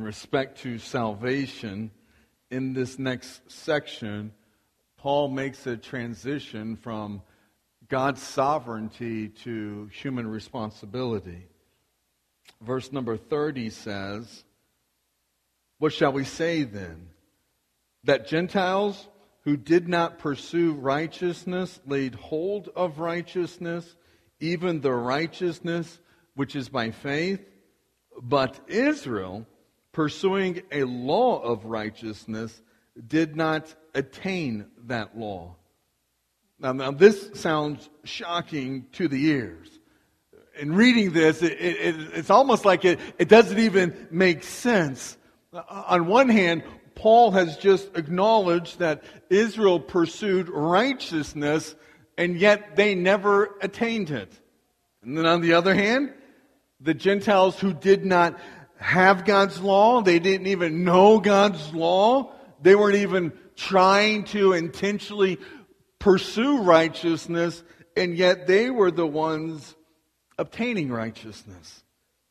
respect to salvation, in this next section, Paul makes a transition from God's sovereignty to human responsibility. Verse number 30 says, "What shall we say then? That Gentiles who did not pursue righteousness laid hold of righteousness, even the righteousness which is by faith? But Israel, pursuing a law of righteousness, did not attain that law." Now this sounds shocking to the ears. In reading this, it's almost like it doesn't even make sense. On one hand, Paul has just acknowledged that Israel pursued righteousness, and yet they never attained it. And then on the other hand, the Gentiles who did not have God's law, they didn't even know God's law, they weren't even trying to intentionally pursue righteousness, and yet they were the ones obtaining righteousness.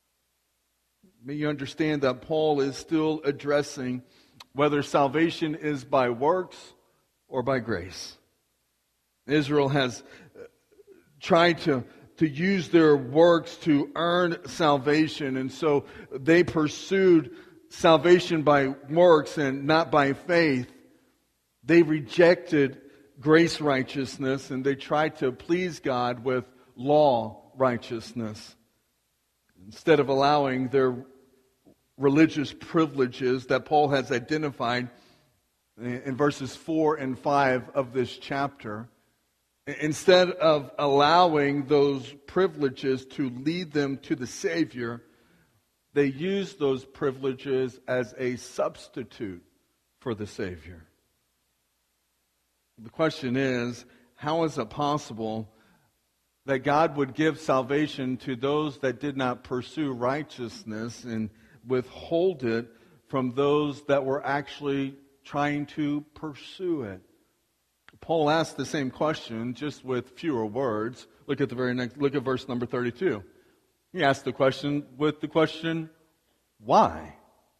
May you understand that Paul is still addressing whether salvation is by works or by grace. Israel has tried to use their works to earn salvation, and so they pursued salvation by works and not by faith. They rejected grace righteousness, and they tried to please God with law righteousness, instead of allowing their religious privileges that Paul has identified in verses 4 and 5 of this chapter. Instead of allowing those privileges to lead them to the Savior, they used those privileges as a substitute for the Savior. The question is, how is it possible that God would give salvation to those that did not pursue righteousness and withhold it from those that were actually trying to pursue it? Paul asked the same question, just with fewer words. Look at verse number 32. He asked the question with the question, why?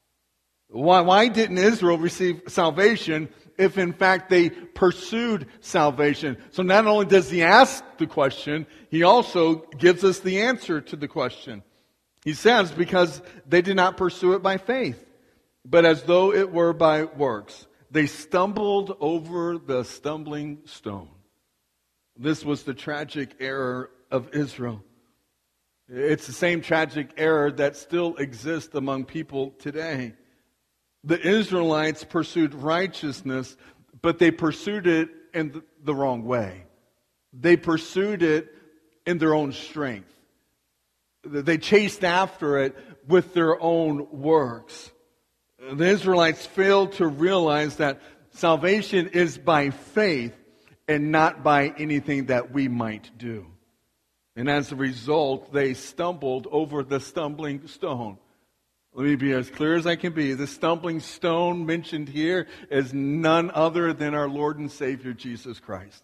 Why didn't Israel receive salvation if in fact they pursued salvation? So not only does he ask the question, he also gives us the answer to the question. He says, because they did not pursue it by faith, but as though it were by works. They stumbled over the stumbling stone. This was the tragic error of Israel. It's the same tragic error that still exists among people today. The Israelites pursued righteousness, but they pursued it in the wrong way. They pursued it in their own strength. They chased after it with their own works. The Israelites failed to realize that salvation is by faith and not by anything that we might do. And as a result, they stumbled over the stumbling stone. Let me be as clear as I can be. The stumbling stone mentioned here is none other than our Lord and Savior, Jesus Christ.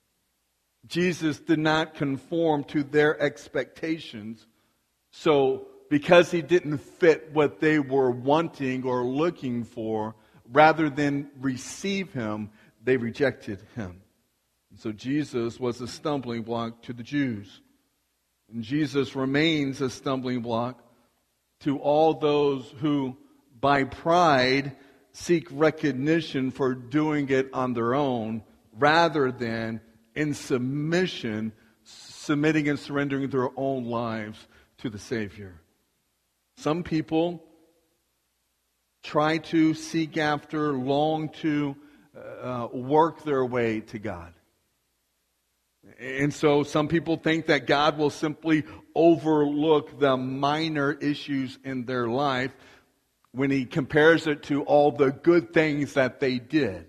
Jesus did not conform to their expectations. So, because he didn't fit what they were wanting or looking for, rather than receive him, they rejected him. And so Jesus was a stumbling block to the Jews. And Jesus remains a stumbling block to all those who, by pride, seek recognition for doing it on their own, rather than in submission, submitting and surrendering their own lives to the Savior. Some people try to seek after, long to work their way to God. And so some people think that God will simply overlook the minor issues in their life when he compares it to all the good things that they did.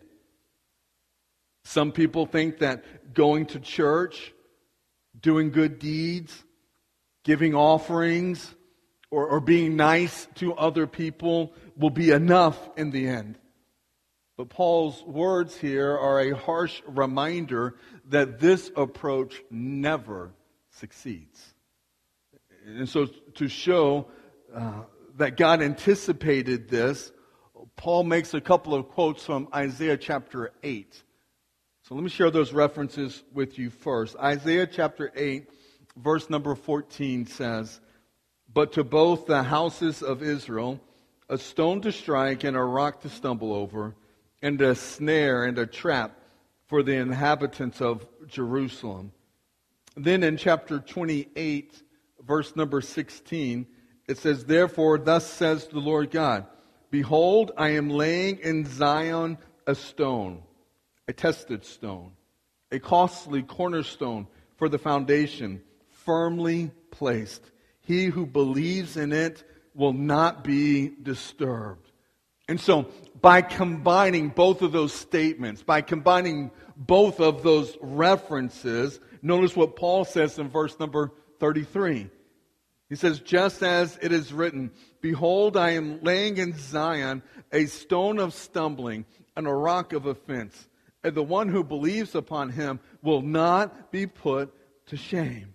Some people think that going to church, doing good deeds, giving offerings, or being nice to other people will be enough in the end. But Paul's words here are a harsh reminder that this approach never succeeds. And so to show that God anticipated this, Paul makes a couple of quotes from Isaiah chapter 8. So let me share those references with you first. Isaiah chapter 8, verse number 14 says, "But to both the houses of Israel, a stone to strike and a rock to stumble over, and a snare and a trap for the inhabitants of Jerusalem." Then in chapter 28, verse number 16, it says, "Therefore thus says the Lord God, Behold, I am laying in Zion a stone, a tested stone, a costly cornerstone for the foundation, firmly placed. He who believes in it will not be disturbed." And so, by combining both of those statements, by combining both of those references, notice what Paul says in verse number 33. He says, "Just as it is written, Behold, I am laying in Zion a stone of stumbling and a rock of offense, and the one who believes upon him will not be put to shame."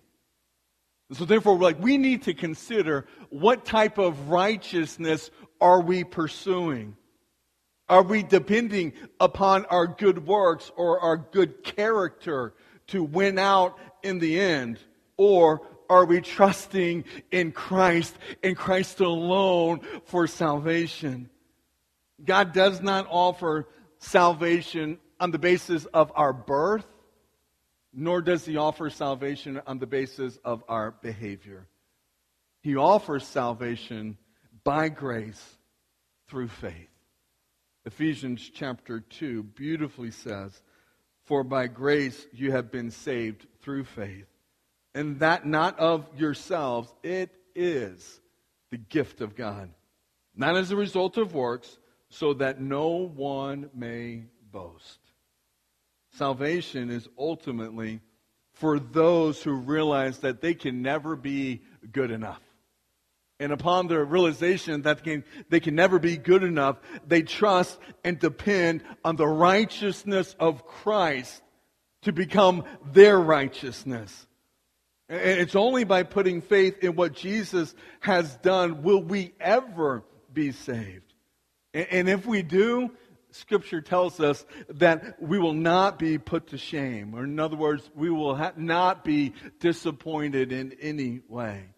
So therefore, we need to consider, what type of righteousness are we pursuing? Are we depending upon our good works or our good character to win out in the end? Or are we trusting in Christ and Christ alone for salvation? God does not offer salvation on the basis of our birth, nor does He offer salvation on the basis of our behavior. He offers salvation by grace through faith. Ephesians chapter 2 beautifully says, "For by grace you have been saved through faith, and that not of yourselves, it is the gift of God, not as a result of works, so that no one may boast." Salvation is ultimately for those who realize that they can never be good enough. And upon the realization that they can never be good enough, they trust and depend on the righteousness of Christ to become their righteousness. And it's only by putting faith in what Jesus has done will we ever be saved. And if we do, Scripture tells us that we will not be put to shame. Or in other words, we will not be disappointed in any way.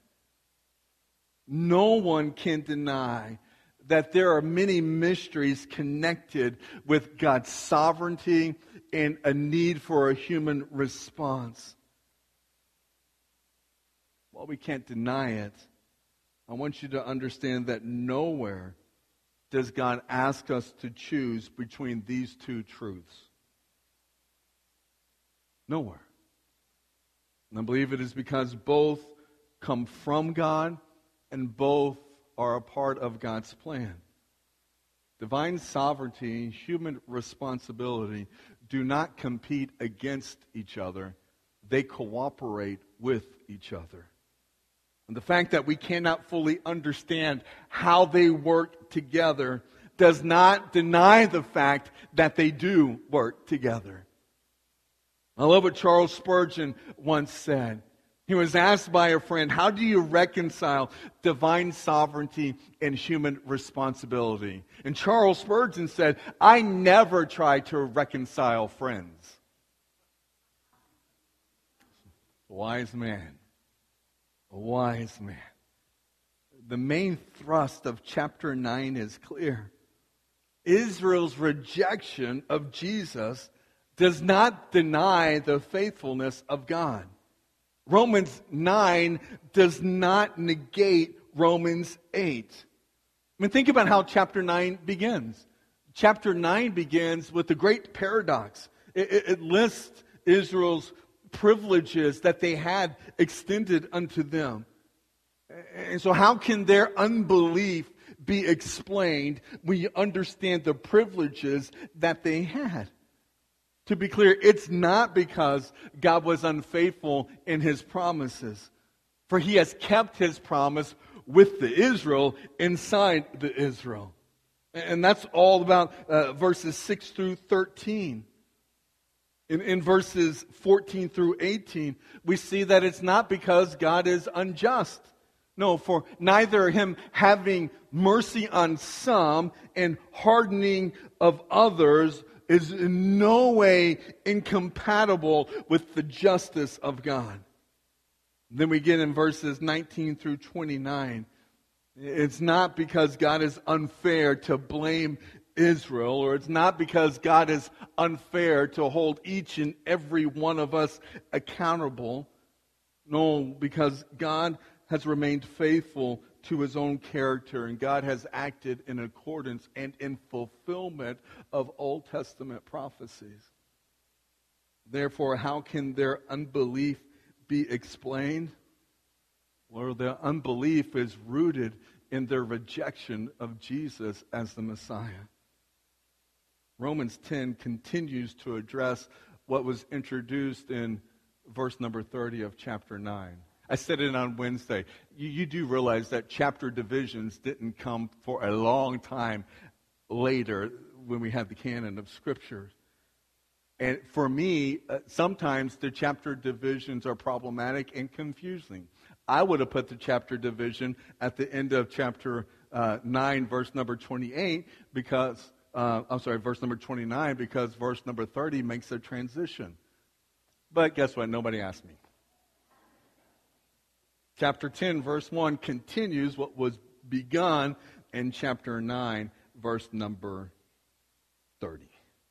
No one can deny that there are many mysteries connected with God's sovereignty and a need for a human response. While we can't deny it, I want you to understand that nowhere does God ask us to choose between these two truths. Nowhere. And I believe it is because both come from God and both are a part of God's plan. Divine sovereignty and human responsibility do not compete against each other. They cooperate with each other. And the fact that we cannot fully understand how they work together does not deny the fact that they do work together. I love what Charles Spurgeon once said. He was asked by a friend, "How do you reconcile divine sovereignty and human responsibility?" And Charles Spurgeon said, "I never try to reconcile friends." A wise man. A wise man. The main thrust of chapter 9 is clear. Israel's rejection of Jesus does not deny the faithfulness of God. Romans 9 does not negate Romans 8. I mean, think about how chapter 9 begins. Chapter 9 begins with the great paradox. It lists Israel's privileges that they had extended unto them. And so how can their unbelief be explained when you understand the privileges that they had? To be clear, it's not because God was unfaithful in His promises. For He has kept His promise with the Israel inside the Israel. And that's all about verses 6 through 13. In verses 14 through 18, we see that it's not because God is unjust. No, for neither him having mercy on some and hardening of others is in no way incompatible with the justice of God. Then we get in verses 19 through 29. It's not because God is unfair to blame Israel, or it's not because God is unfair to hold each and every one of us accountable. No, because God has remained faithful to his own character, and God has acted in accordance and in fulfillment of Old Testament prophecies. Therefore, how can their unbelief be explained? Well, their unbelief is rooted in their rejection of Jesus as the Messiah. Romans 10 continues to address what was introduced in verse number 30 of chapter 9. I said it on Wednesday. You do realize that chapter divisions didn't come for a long time later when we had the canon of Scripture. And for me, sometimes the chapter divisions are problematic and confusing. I would have put the chapter division at the end of chapter 9, verse number 28, because, verse number 29, because verse number 30 makes a transition. But guess what? Nobody asked me. Chapter 10, verse 1 continues what was begun in chapter 9, verse number 30.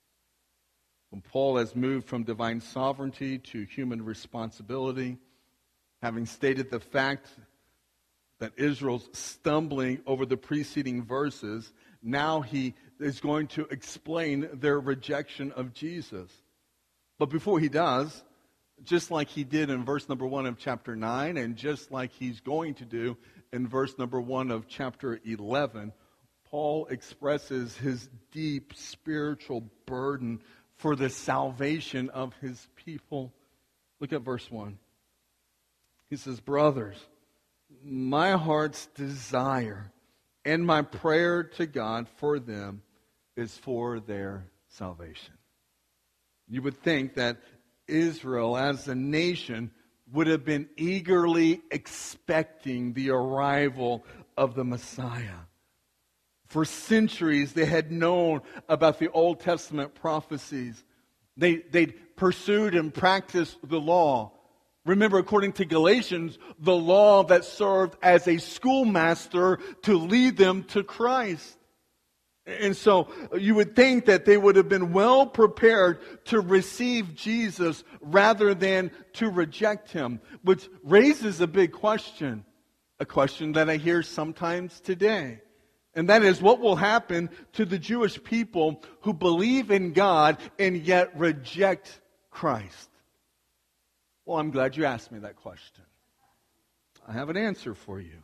When Paul has moved from divine sovereignty to human responsibility, having stated the fact that Israel's stumbling over the preceding verses, now he is going to explain their rejection of Jesus. But before he does, just like he did in verse number 1 of chapter 9, and just like he's going to do in verse number 1 of chapter 11, Paul expresses his deep spiritual burden for the salvation of his people. Look at verse 1. He says, "Brothers, my heart's desire and my prayer to God for them is for their salvation." You would think that Israel as a nation would have been eagerly expecting the arrival of the Messiah. For centuries, they had known about the Old Testament prophecies. They'd pursued and practiced the law. Remember, according to Galatians, the law that served as a schoolmaster to lead them to Christ. And so you would think that they would have been well prepared to receive Jesus rather than to reject him, which raises a big question, a question that I hear sometimes today. And that is, what will happen to the Jewish people who believe in God and yet reject Christ? Well, I'm glad you asked me that question. I have an answer for you.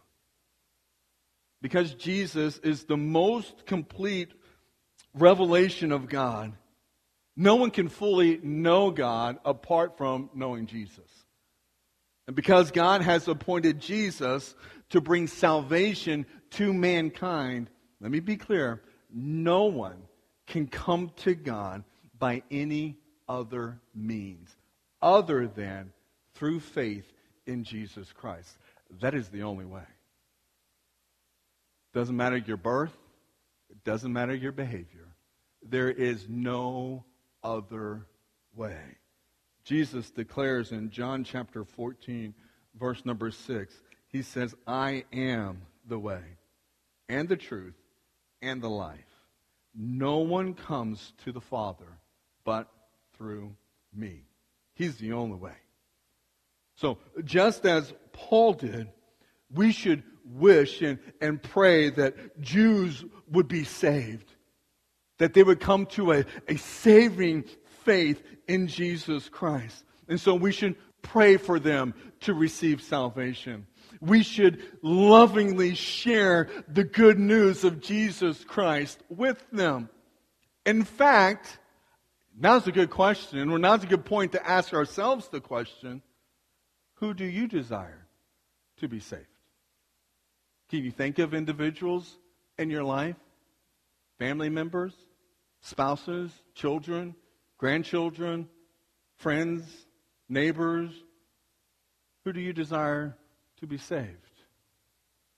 Because Jesus is the most complete revelation of God, no one can fully know God apart from knowing Jesus. And because God has appointed Jesus to bring salvation to mankind, let me be clear, no one can come to God by any other means other than through faith in Jesus Christ. That is the only way. Doesn't matter your birth. It doesn't matter your behavior. There is no other way. Jesus declares in John chapter 14, verse number 6, he says, "I am the way and the truth and the life. No one comes to the Father but through me." He's the only way. So just as Paul did, we should wish and pray that Jews would be saved, that they would come to a saving faith in Jesus Christ. And so we should pray for them to receive salvation. We should lovingly share the good news of Jesus Christ with them. In fact, now's a good question, or now's a good point to ask ourselves the question, who do you desire to be saved? Can you think of individuals in your life? Family members, spouses, children, grandchildren, friends, neighbors? Who do you desire to be saved?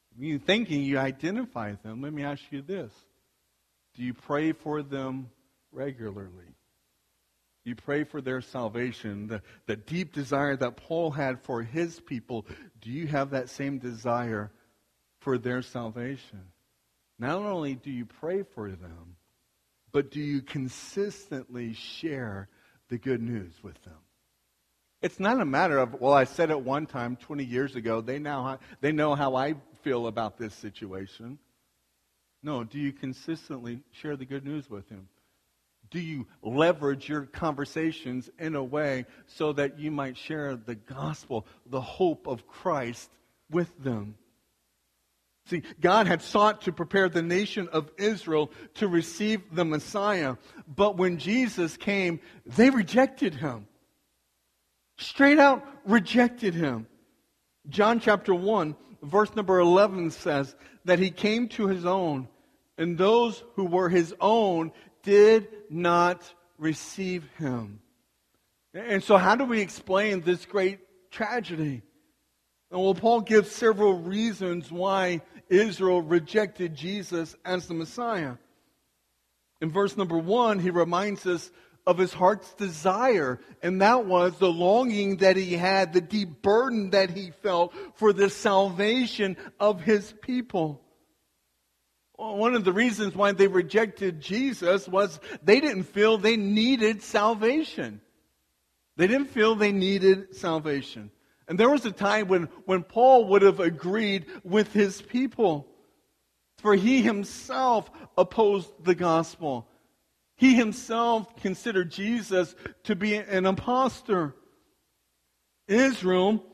You thinking you identify them, let me ask you this. Do you pray for them regularly? You pray for their salvation, the deep desire that Paul had for his people. Do you have that same desire for their salvation? Not only do you pray for them, but do you consistently share the good news with them? It's not a matter of, well, I said it one time 20 years ago. They know how I feel about this situation. No, do you consistently share the good news with him? Do you leverage your conversations in a way so that you might share the gospel, the hope of Christ with them? See, God had sought to prepare the nation of Israel to receive the Messiah, but when Jesus came, they rejected him. Straight out rejected him. John chapter 1, verse number 11 says that he came to his own, and those who were his own did not receive him. And so how do we explain this great tragedy? Well, Paul gives several reasons why Israel rejected Jesus as the Messiah. In verse number 1, he reminds us of his heart's desire, and that was the longing that he had, the deep burden that he felt for the salvation of his people. One of the reasons why they rejected Jesus was they didn't feel they needed salvation. They didn't feel they needed salvation. And there was a time when Paul would have agreed with his people, for he himself opposed the gospel. He himself considered Jesus to be an impostor. Israel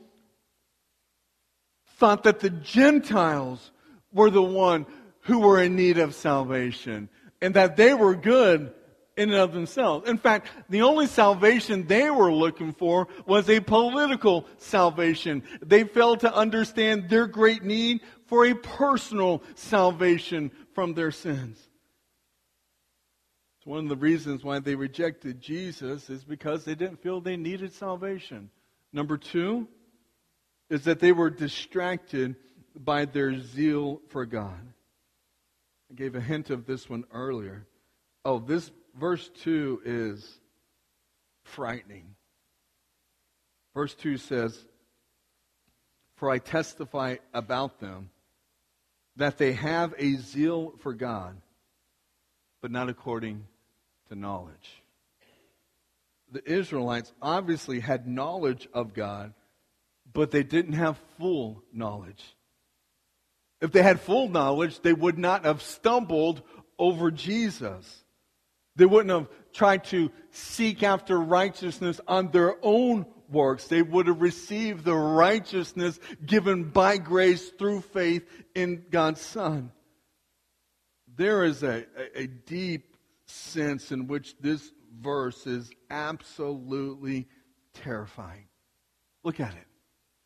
thought that the Gentiles were the one who were in need of salvation, and that they were good in and of themselves. In fact, the only salvation they were looking for was a political salvation. They failed to understand their great need for a personal salvation from their sins. So one of the reasons why they rejected Jesus is because they didn't feel they needed salvation. Number 2 is that they were distracted by their zeal for God. I gave a hint of this one earlier. Oh, this verse 2 is frightening. Verse 2 says, "For I testify about them that they have a zeal for God, but not according to knowledge." The Israelites obviously had knowledge of God, but they didn't have full knowledge. If they had full knowledge, they would not have stumbled over Jesus. They wouldn't have tried to seek after righteousness on their own works. They would have received the righteousness given by grace through faith in God's Son. There is a deep sense in which this verse is absolutely terrifying. Look at it.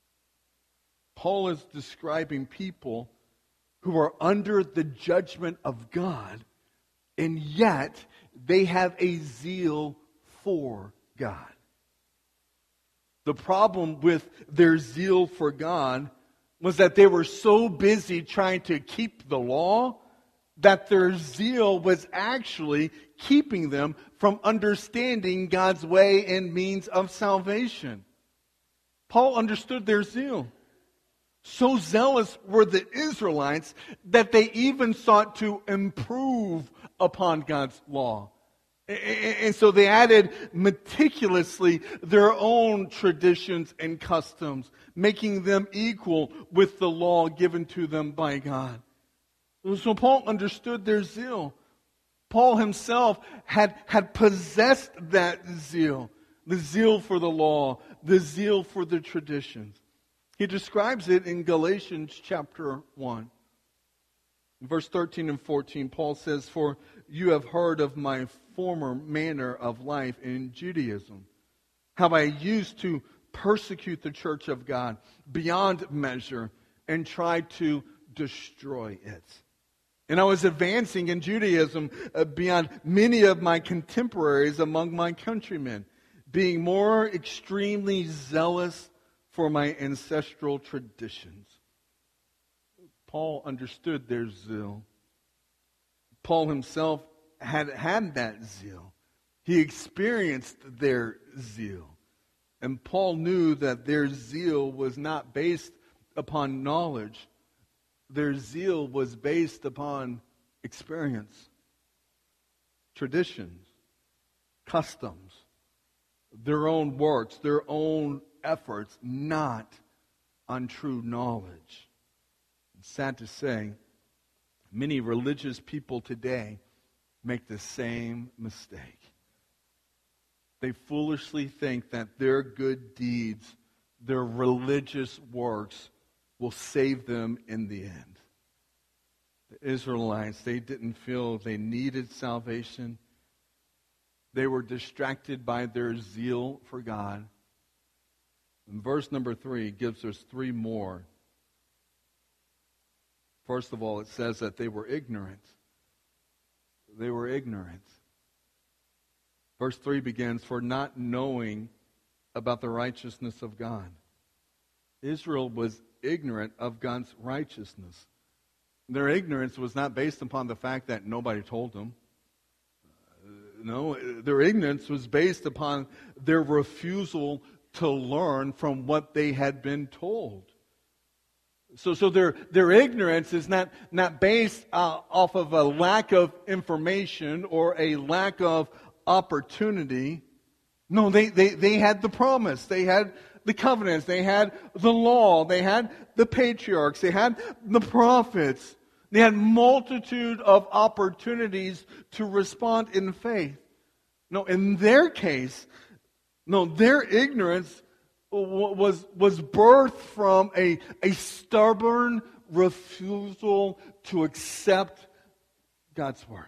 Paul is describing people who are under the judgment of God, and yet they have a zeal for God. The problem with their zeal for God was that they were so busy trying to keep the law that their zeal was actually keeping them from understanding God's way and means of salvation. Paul understood their zeal. So zealous were the Israelites that they even sought to improve upon God's law. And so they added meticulously their own traditions and customs, making them equal with the law given to them by God. So Paul understood their zeal. Paul himself had possessed that zeal, the zeal for the law, the zeal for the traditions. He describes it in Galatians chapter 1. In verse 13 and 14, Paul says, "For you have heard of my former manner of life in Judaism, how I used to persecute the church of God beyond measure and tried to destroy it. And I was advancing in Judaism beyond many of my contemporaries among my countrymen, being more extremely zealous for my ancestral traditions." Paul understood their zeal. Paul himself had that zeal. He experienced their zeal. And Paul knew that their zeal was not based upon knowledge. Their zeal was based upon experience, traditions, customs, their own works, their own efforts, not on true knowledge. It's sad to say, many religious people today make the same mistake. They foolishly think that their good deeds, their religious works, will save them in the end. The Israelites, they didn't feel they needed salvation. They were distracted by their zeal for God. And verse number 3 gives us 3 more. First of all, it says that they were ignorant. They were ignorant. Verse 3 begins, for not knowing about the righteousness of God. Israel was ignorant of God's righteousness. Their ignorance was not based upon the fact that nobody told them. No, their ignorance was based upon their refusal to learn from what they had been told. So their ignorance is not based off of a lack of information or a lack of opportunity. No, they had the promise. They had the covenants. They had the law. They had the patriarchs. They had the prophets. They had multitude of opportunities to respond in faith. No, in their case, no, their ignorance was birthed from a stubborn refusal to accept God's word.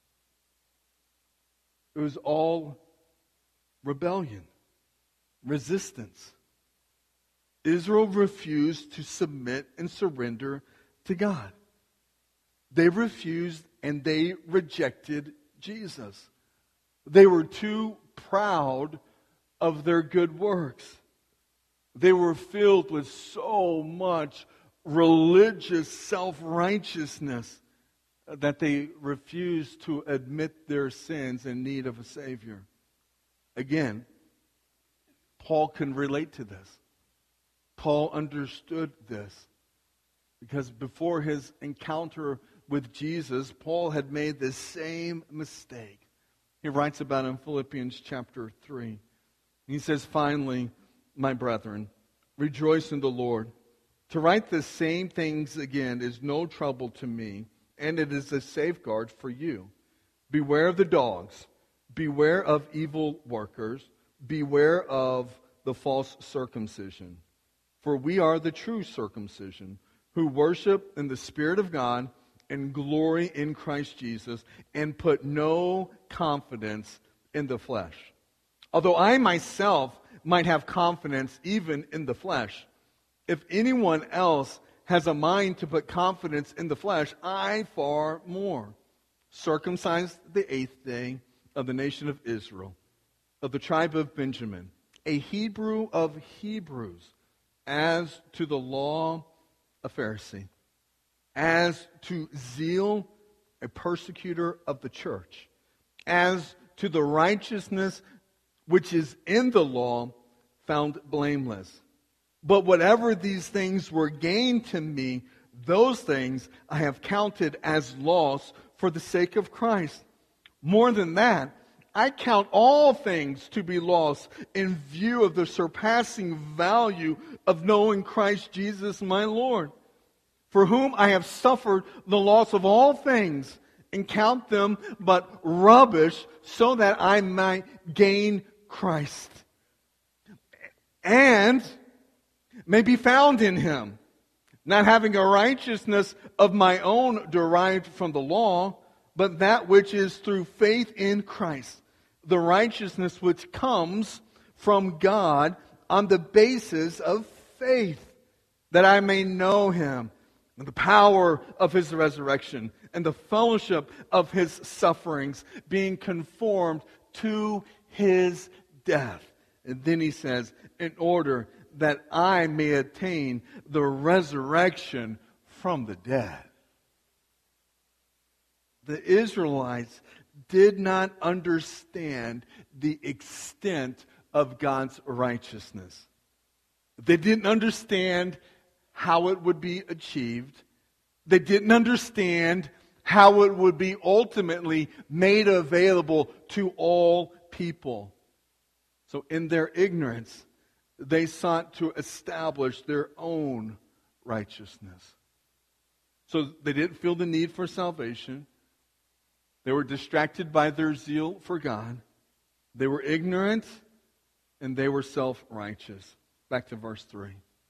It was all rebellion, resistance. Israel refused to submit and surrender to God. They refused and they rejected Jesus. They were too proud of their good works. They were filled with so much religious self-righteousness that they refused to admit their sins in need of a Savior. Again, Paul can relate to this. Paul understood this because before his encounter with Jesus, Paul had made the same mistake. He writes about it in Philippians chapter 3. He says, finally, my brethren, rejoice in the Lord. To write the same things again is no trouble to me, and it is a safeguard for you. Beware of the dogs. Beware of evil workers. Beware of the false circumcision. For we are the true circumcision, who worship in the Spirit of God and glory in Christ Jesus, and put no confidence in the flesh. Although I myself might have confidence even in the flesh, if anyone else has a mind to put confidence in the flesh, I far more. Circumcised the 8th day of the nation of Israel, of the tribe of Benjamin, a Hebrew of Hebrews, as to the law, a Pharisee, as to zeal, a persecutor of the church, as to the righteousness which is in the law, found blameless. But whatever these things were gain to me, those things I have counted as loss for the sake of Christ. More than that, I count all things to be lost in view of the surpassing value of knowing Christ Jesus my Lord, for whom I have suffered the loss of all things, and count them but rubbish, so that I might gain Christ, and may be found in Him, not having a righteousness of my own derived from the law, but that which is through faith in Christ, the righteousness which comes from God on the basis of faith, that I may know Him, and the power of His resurrection, and the fellowship of His sufferings, being conformed to His death. And then he says, in order that I may attain the resurrection from the dead. The Israelites did not understand the extent of God's righteousness. They didn't understand how it would be achieved. They didn't understand how it would be ultimately made available to all people. So in their ignorance, they sought to establish their own righteousness. So they didn't feel the need for salvation. They were distracted by their zeal for God. They were ignorant, and they were self-righteous. Back to verse 3.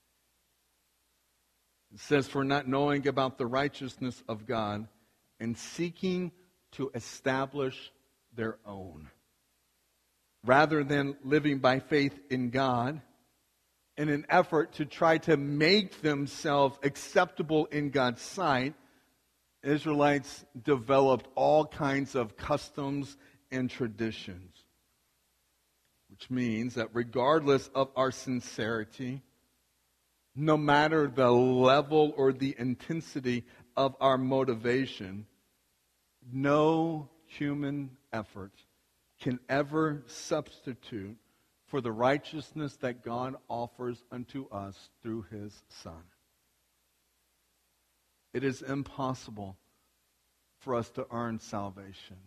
It says, "For not knowing about the righteousness of God and seeking to establish their own, rather than living by faith in God in an effort to try to make themselves acceptable in God's sight, Israelites developed all kinds of customs and traditions." Which means that regardless of our sincerity, no matter the level or the intensity of our motivation, no human effort can ever substitute for the righteousness that God offers unto us through His Son. It is impossible for us to earn salvation.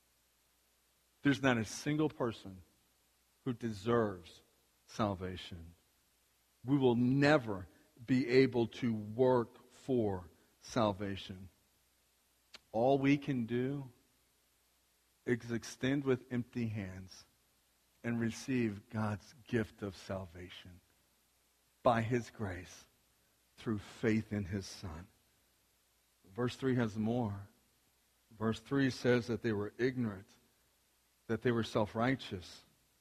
There's not a single person who deserves salvation. We will never be able to work for salvation. All we can do is extend with empty hands and receive God's gift of salvation by His grace through faith in His Son. Verse 3 has more. Verse 3 says that they were ignorant, that they were self-righteous.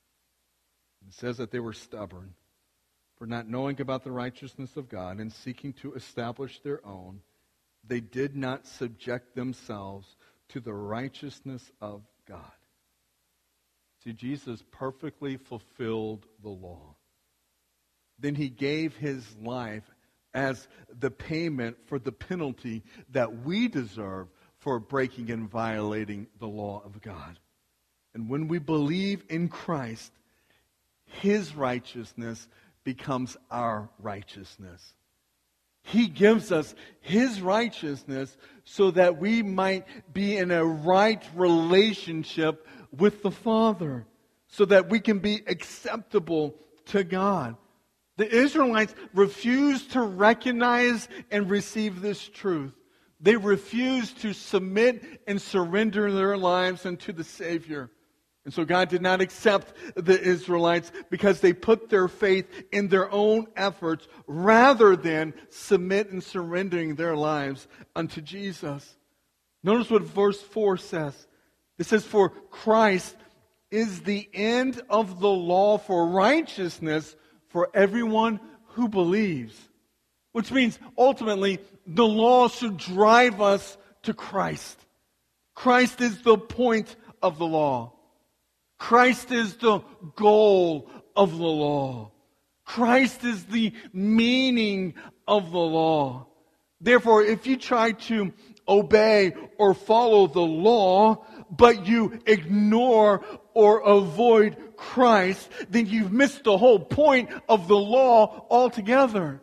It says that they were stubborn, for not knowing about the righteousness of God and seeking to establish their own, they did not subject themselves to the righteousness of God. See, Jesus perfectly fulfilled the law. Then He gave His life as the payment for the penalty that we deserve for breaking and violating the law of God. And when we believe in Christ, His righteousness becomes our righteousness. He gives us His righteousness so that we might be in a right relationship with the Father, so that we can be acceptable to God. The Israelites refused to recognize and receive this truth. They refused to submit and surrender their lives unto the Savior. And so God did not accept the Israelites because they put their faith in their own efforts rather than submit and surrendering their lives unto Jesus. Notice what verse 4 says. It says, "For Christ is the end of the law for righteousness for everyone who believes." Which means, ultimately, the law should drive us to Christ. Christ is the point of the law. Christ is the goal of the law. Christ is the meaning of the law. Therefore, if you try to obey or follow the law, but you ignore or avoid Christ, then you've missed the whole point of the law altogether.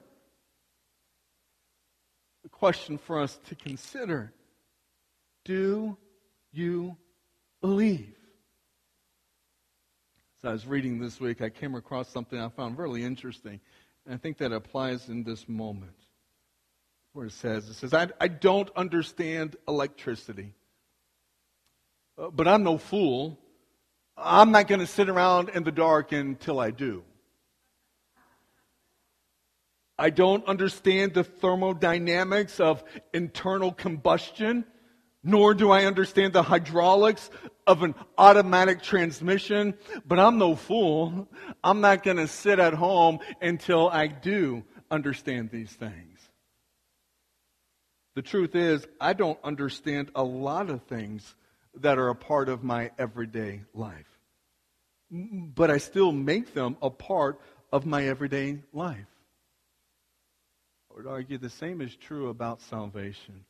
The question for us to consider: do you believe? As I was reading this week, I came across something I found really interesting, and I think that applies in this moment. Where it says, I don't understand electricity, but I'm no fool. I'm not going to sit around in the dark until I do. I don't understand the thermodynamics of internal combustion, nor do I understand the hydraulics of an automatic transmission, but I'm no fool. I'm not going to sit at home until I do understand these things. The truth is, I don't understand a lot of things that are a part of my everyday life, but I still make them a part of my everyday life. I would argue the same is true about salvation.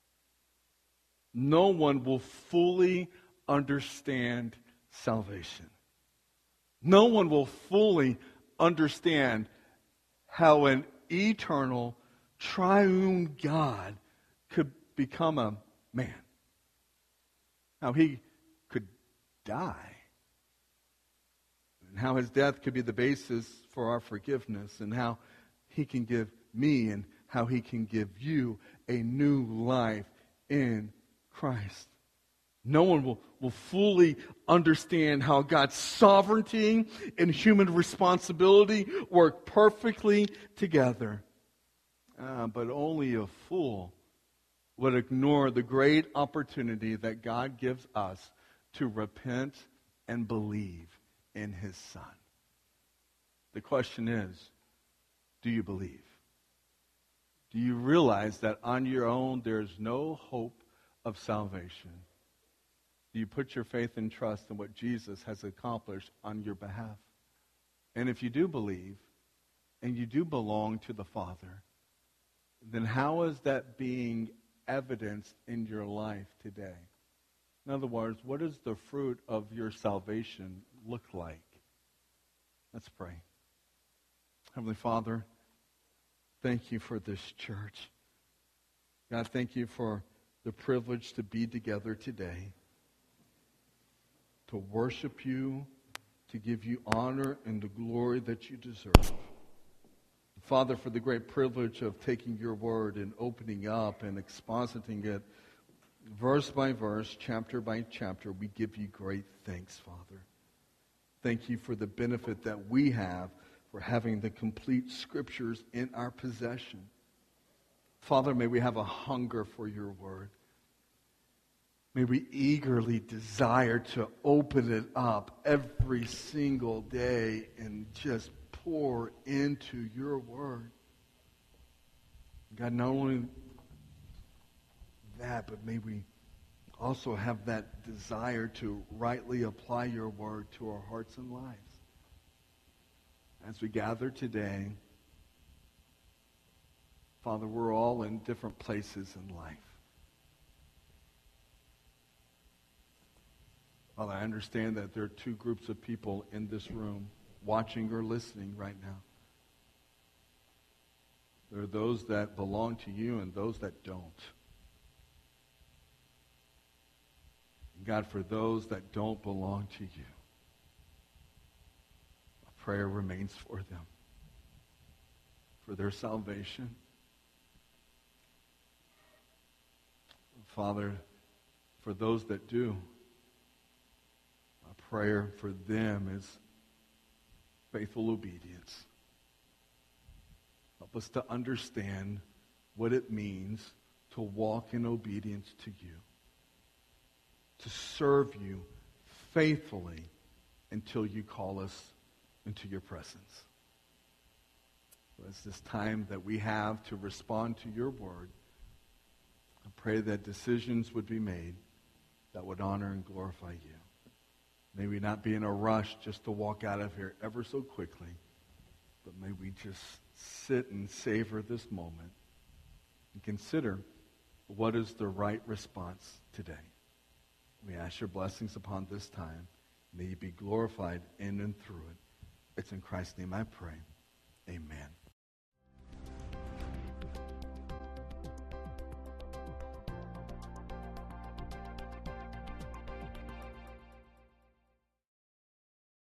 No one will fully understand salvation. No one will fully understand how an eternal, triune God could become a man. How he could die. And how his death could be the basis for our forgiveness. And how he can give me and how he can give you a new life in Christ. No one will fully understand how God's sovereignty and human responsibility work perfectly together. But only a fool would ignore the great opportunity that God gives us to repent and believe in His Son. The question is, do you believe? Do you realize that on your own there's no hope of salvation? Do you put your faith and trust in what Jesus has accomplished on your behalf? And if you do believe, and you do belong to the Father, then how is that being evidenced in your life today? In other words, what does the fruit of your salvation look like? Let's pray. Heavenly Father, thank you for this church. God, thank you for the privilege to be together today, to worship you, to give you honor and the glory that you deserve. Father, for the great privilege of taking your word and opening up and expositing it verse by verse, chapter by chapter, we give you great thanks, Father. Thank you for the benefit that we have for having the complete scriptures in our possession. Father, may we have a hunger for your word. May we eagerly desire to open it up every single day and just pour into your word. God, not only that, but may we also have that desire to rightly apply your word to our hearts and lives. As we gather today, Father, we're all in different places in life. Father, I understand that there are two groups of people in this room watching or listening right now. There are those that belong to you and those that don't. God, for those that don't belong to you, a prayer remains for them, for their salvation. Father, for those that do, a prayer for them is faithful obedience. Help us to understand what it means to walk in obedience to you, to serve you faithfully until you call us into your presence. So it's this time that we have to respond to your word. I pray that decisions would be made that would honor and glorify you. May we not be in a rush just to walk out of here ever so quickly, but may we just sit and savor this moment and consider what is the right response today. We ask your blessings upon this time. May you be glorified in and through it. It's in Christ's name I pray. Amen.